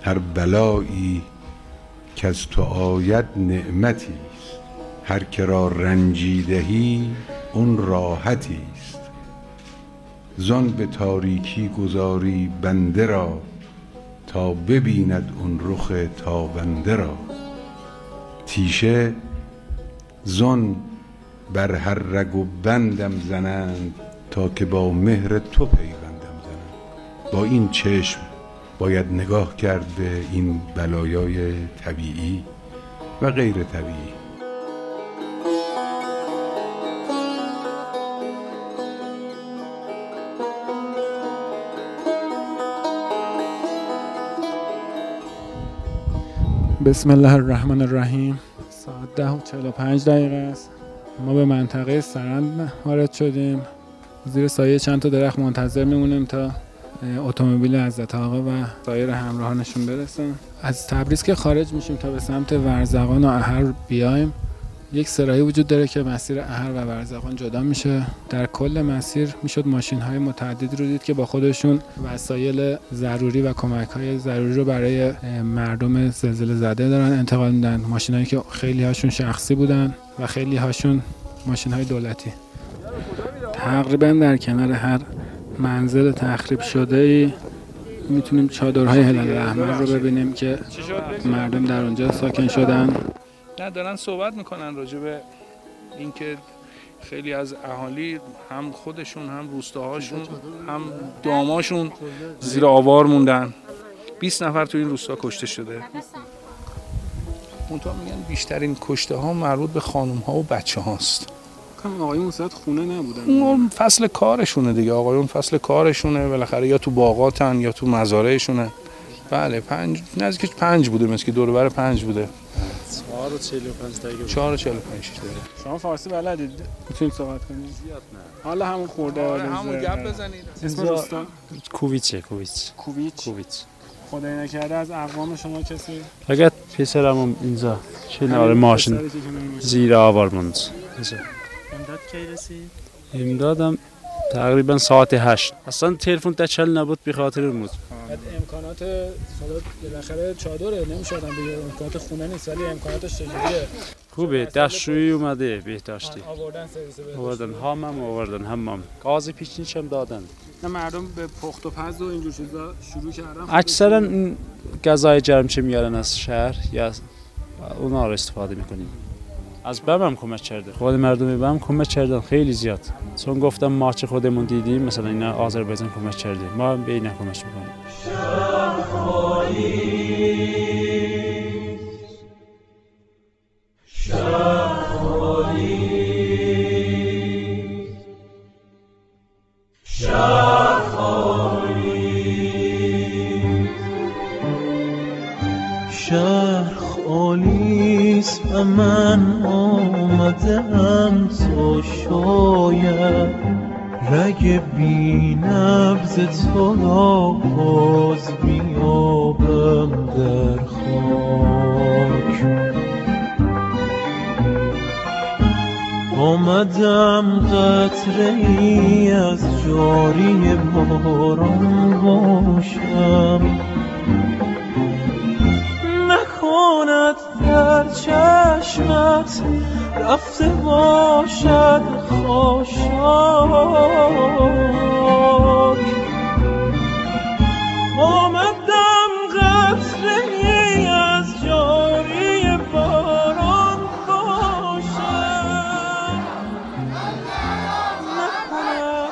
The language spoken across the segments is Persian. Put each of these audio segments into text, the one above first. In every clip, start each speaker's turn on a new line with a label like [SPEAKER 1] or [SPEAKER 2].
[SPEAKER 1] هر بلایی که از تو آید نعمتی است. هر که را رنجی دهی اون راحتی است. زان به تاریکی گذاری بنده را، تا ببیند اون رخ تابنده را. تیشه زان بر هر رگ و بندم زنند، تا که با مهر تو پیوندم زنند. با این چشم باید نگاه کرد به این بلایای طبیعی و غیر طبیعی.
[SPEAKER 2] بسم الله الرحمن الرحیم. ساعت 10:45 است. ما به منطقه سرند وارد شدیم. زیر سایه چند تا درخت منتظر میمونیم تا اتومبیل حضرت آقا و سایر همراهانشون برسن. از تبریز که خارج میشیم تا به سمت ورزقان و احر بیایم، یک سراحی وجود داره که مسیر احر و ورزقان جدا میشه. در کل مسیر میشد ماشین‌های متعددی رو دید که با خودشون وسایل ضروری و کمک‌های ضروری رو برای مردم زلزله زده دارن انتقال میدن. ماشینایی که خیلی هاشون شخصی بودن و خیلی هاشون ماشین‌های دولتی. تقریبا در کنار هر منزل تخریب شده‌ای میتونیم چادرهای هلال احمر رو ببینیم که مردم در اونجا ساکن شدن.
[SPEAKER 3] نه دارن صحبت میکنن راجع به اینکه خیلی از اهالی هم خودشون هم روستاهاشون هم داماشون زیر آوار موندن. 20 نفر تو این روستا کشته شده. منتها میگن بیشترین کشته ها مربوط به خانم ها و بچه هاست.
[SPEAKER 2] آقایون اصلا خونه نبودن.
[SPEAKER 3] اون فصل کارشونه دیگه. آقایون فصل کارشونه، بالاخره یا تو باغاتن یا تو مزارعشونه. بله 5 نزدیک 5 بوده، مثل که دور و بر 5 بوده. 4:45 داره.
[SPEAKER 2] شما فارسی بلدید؟ میتونید صحبت کنید؟
[SPEAKER 3] زیاد نه.
[SPEAKER 2] حالا همون خورده
[SPEAKER 3] همون گپ بزنید.
[SPEAKER 2] اسم روستا
[SPEAKER 4] کوویچ.
[SPEAKER 2] خدای نکرده از اقوام شما کسی؟
[SPEAKER 4] فقط پسرم اینجا کنار ماشین زیر آوار موند.
[SPEAKER 2] امداد کی رسید؟
[SPEAKER 4] امدادم تقریبا ساعت 8. اصلا تلفن تچل نبود به خاطر موت.
[SPEAKER 2] امکانات بالاخره چادره نمیشدن بگیرن، امکانات خونه نیست ولی امکاناتش چجوریه؟
[SPEAKER 4] خوبه، دستشویی اومده بهداشتی.
[SPEAKER 2] آوردن سرویس بهداشتی.
[SPEAKER 4] آوردن حمام. گاز پیچنیش هم دادن.
[SPEAKER 2] مردم به پخت و پز و اینجور چیزا شروع کردن.
[SPEAKER 4] اکثرا این غذای جرمچه میارن از شهر یا اونا رو استفاده میکنیم. از بم هم کمک کرده. خود مردم بم کمک کردن خیلی زیاد. چون گفتم مارچ خودمون دیدیم، مثلا اینا آذربایجان کمک کرده. ما هم به اینا کمک میکنیم.
[SPEAKER 5] شهر خالیست و من آمدم تا شاید رگ بی‌نبض تو را باز بیابم در خاک. آمدم قطره‌ای از جاری باران باشم، نکند در چشمت رفته باشد خاشاک. آمدم قطره‌ای از جاری باران باشم، نکند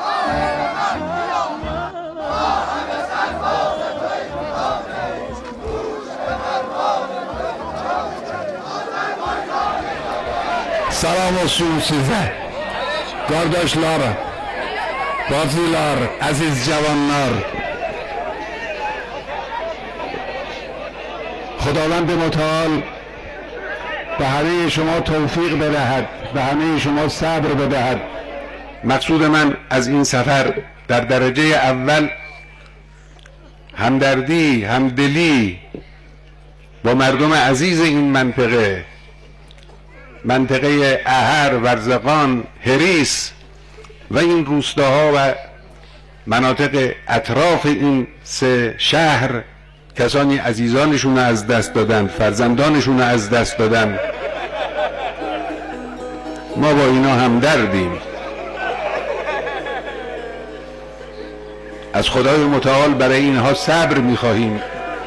[SPEAKER 6] Selam olsun size, kardeşler, bacılar, aziz cavanlar. خداوند متعال به همه شما توفیق بدهد، به همه شما صبر بدهد. مقصود من از این سفر در درجه اول همدردی، همدلی با مردم عزیز این منطقه احر، ورزقان، هریس و این روستاها و مناطق اطراف این 3 شهر کسانی عزیزانشون از دست دادن، فرزندانشون از دست دادن. ما با اینا همدردیم. از خدای متعال برای اینها صبر می‌خواهیم.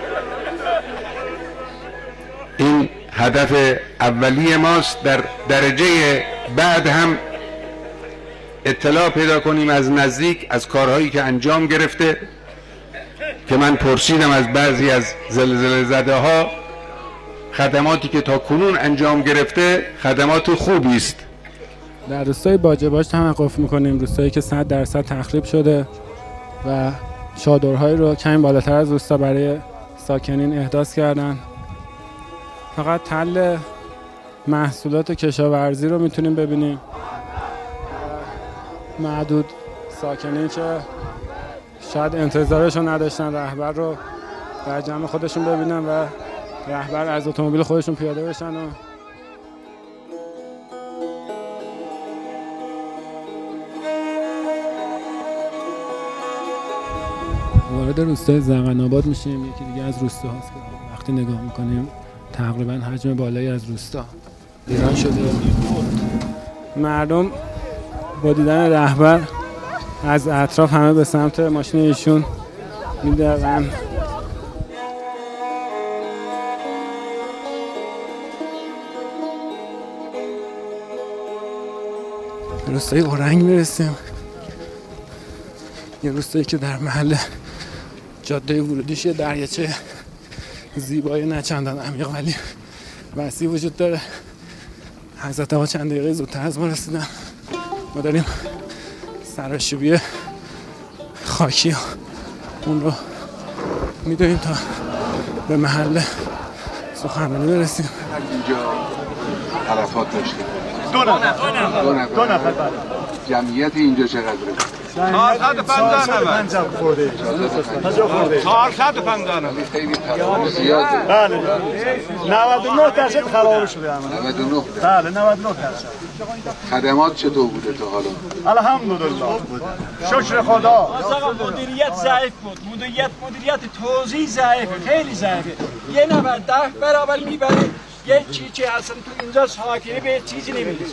[SPEAKER 6] این هدف اولی ماست. در درجه بعد هم اطلاع پیدا کنیم از نزدیک از کارهایی که انجام گرفته، که من پرسیدم از بعضی از زلزله زده ها، خدماتی که تا کنون انجام گرفته خدمات خوبی است.
[SPEAKER 2] در روستای باجه‌باش توقف میکنیم، روستایی که 100% تخریب شده و چادرهایی رو کمی بالاتر از روستا برای ساکنین احداث کردن. فقط تل محصولات کشاورزی رو میتونیم ببینیم. معدود ساکنین که شاید انتظارشون نداشتن رهبر رو در جمع خودشون ببینن و رهبر از اتومبیل خودشون پیاده بشن و وارد روستای زغن‌آباد میشیم. یکی دیگه از روستاهاست که وقتی نگاه میکنیم تقریبا حجم بالایی از روستا ایران شده. مردم با دیدن رهبر از اطراف همه به سمت ماشین ایشون میدوند. به روستای اورنگ میرسیم. یه روستایی که در محل جاده ورودیش یه دریاچه زیبای نه چندان عمیق ولی وسیع وجود داره. حضرت آقا چند دقیقه زودتر از ما رسیدن. ما داریم سراشوبی خاکی اون رو میدویم تا به محل سخنرانی برسیم.
[SPEAKER 1] اینجا عرفات داشتیم. دو نفر. جمعیت اینجا چقدره؟
[SPEAKER 7] 450 خورده. 450 نفر.
[SPEAKER 1] خیلی خراب زیاده.
[SPEAKER 7] بله. 99% خراب شده.
[SPEAKER 1] 99.
[SPEAKER 7] بله 99%.
[SPEAKER 1] خدمات چطور بوده تا حالا؟
[SPEAKER 7] الحمدلله. شکر خدا.
[SPEAKER 5] مدیریت ضعیف بود. مدیریت توزیع ضعیف، خیلی ضعیفه. یه نفر 10 برابر میبره. یه چیزی اصلا تو اینجا ساکنی به چیزی نمیرسه.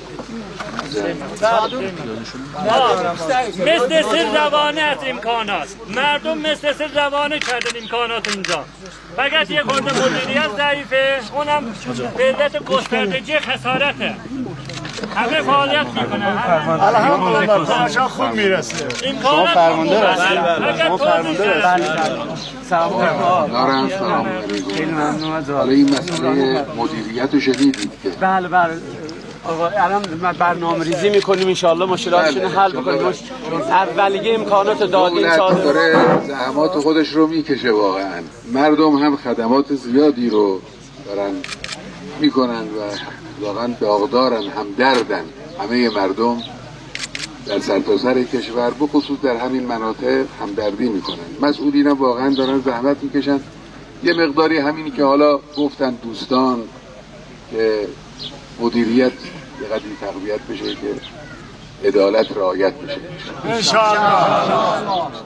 [SPEAKER 8] مثل سر روانه از امکانات مردم مثل سر روانه کردن امکانات اینجا. فقط یه خورده مدیریت ضعیفه، اونم به علت گستردگی خسارته. همه فعالیت میکنن.
[SPEAKER 7] الحمدلله کارشان خوب میرسه.
[SPEAKER 8] امکانات فرمانده هستیم. فقط توضیح
[SPEAKER 1] سلام علیکم. حالا این مسئله مدیریت رو شنیدید که؟
[SPEAKER 9] بله آقا الان برنامه ریزی میکنیم انشاءالله مشکلاتشون حل بکنیم. اولیه امکانات دادیم
[SPEAKER 1] داره زحمات خودش رو میکشه واقعا. مردم هم خدمات زیادی رو دارن میکنن و واقعا داغدارن، هم دردن. همه مردم در سرتاسر کشور بخصوص در همین مناطق همدردی میکنن. مسئولین هم واقعا دارن زحمت میکشن. یه مقداری همینی که حالا گفتن دوستان که مدیریت یه قدری تقویت بشه که عدالت رعایت بشه
[SPEAKER 7] انشاءالله.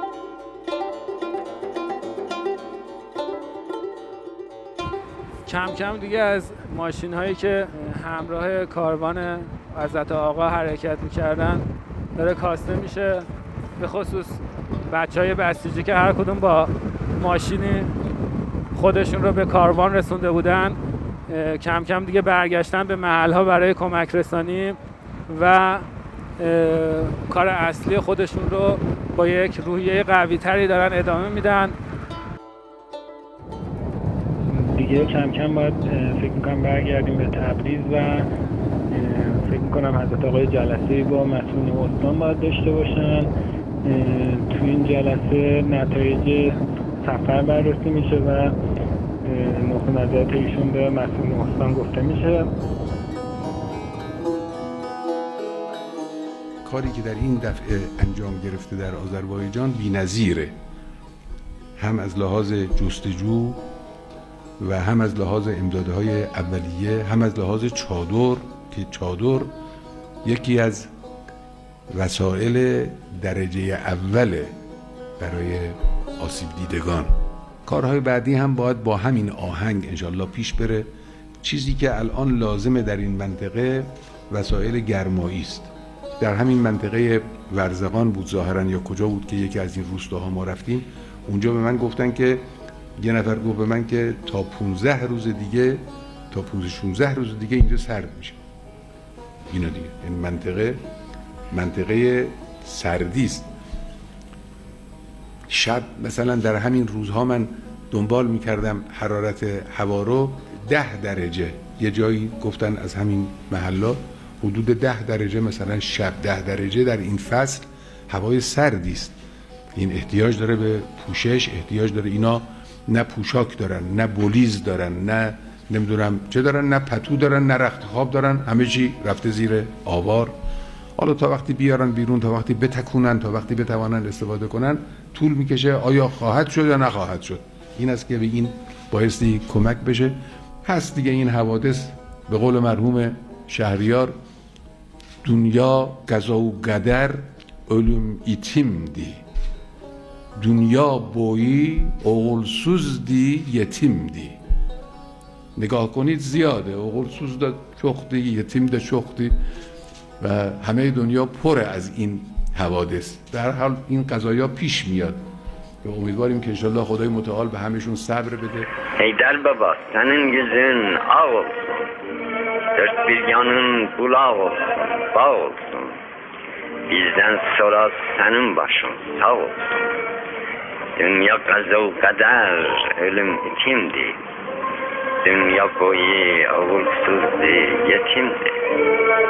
[SPEAKER 2] کم کم دیگه از ماشین هایی که همراه کاروان حضرت آقا حرکت میکردن داره کاسته میشه. به خصوص بچه های بسیجی که هر کدوم با ماشینی خودشون رو به کاروان رسونده بودن کم کم دیگه برگشتن به محل ها برای کمک رسانی و کار اصلی خودشون رو با یک روحیه قوی تری دارن ادامه میدن. دیگه کم کم باید فکر میکنم برگردیم به تبریز و فکر میکنم حضرت آقای جلسه‌ای با مسئولین استان باید داشته باشن. تو این جلسه نتایج سفر بررسی میشه و نقطه نظرات ایشون به مسئولین استان گفته میشه.
[SPEAKER 1] کاری که در این دفعه انجام گرفته در آذربایجان بی‌نظیره. هم از لحاظ جستجو و هم از لحاظ امدادهای اولیه، هم از لحاظ چادر که چادر یکی از وسایل درجه اوله برای آسیب دیدگان. کارهای بعدی هم باید با همین آهنگ انشالله پیش بره. چیزی که الان لازمه در این منطقه وسایل گرمایی است. در همین منطقه ورزقان بود ظاهرا یا کجا بود که یکی از این روستاها ما رفتیم، اونجا به من گفتن که یه نفر گفت به من که تا 15 روز دیگه، تا 16 روز دیگه اینجا سرد میشه. اینا دیگه این منطقه سردی است. شب مثلا در همین روزها من دنبال میکردم حرارت هوا رو 10 درجه، یه جایی گفتن از همین محلا حدود 10 درجه مثلا شب 10 درجه در این فصل هوای سردی است. این احتیاج داره به پوشش، احتیاج داره. اینا نه پوشاک دارن، نه بولیز دارن، نه نمیدونم چه دارن، نه پتو دارن، نه رخت خواب دارن، همه چی رفته زیر آوار. حالا تا وقتی بیارن بیرون، تا وقتی بتکونن، تا وقتی بتوانن استفاده کنن طول میکشه. آیا خواهد شد یا نخواهد شد؟ این است که به این بایستی کمک بشه. هست دیگه این حوادث، به قول مرحوم شهریار، دنیا قضا و قدر ölüm itimdi. Dünya boyu oğulsuzdi, yetimdi. نگاه کنید زیاده، oğulsuz da çoktu، yetim de çoktu و همه دنیا پر از این حوادث. در حال این قضایا پیش میاد و امیدواریم که انشالله خدای متعال به همشون صبر بده.
[SPEAKER 10] Heydər baba, sənin yüzün ağ olsun, dört bir yanın bulaq olsun, bağ olsun. Bizdən sonra sənin başın sağ olsun. Dünya qəza və qədər, ölüm itimdir. Dünya boyu oğulsuzdur, yetimdir.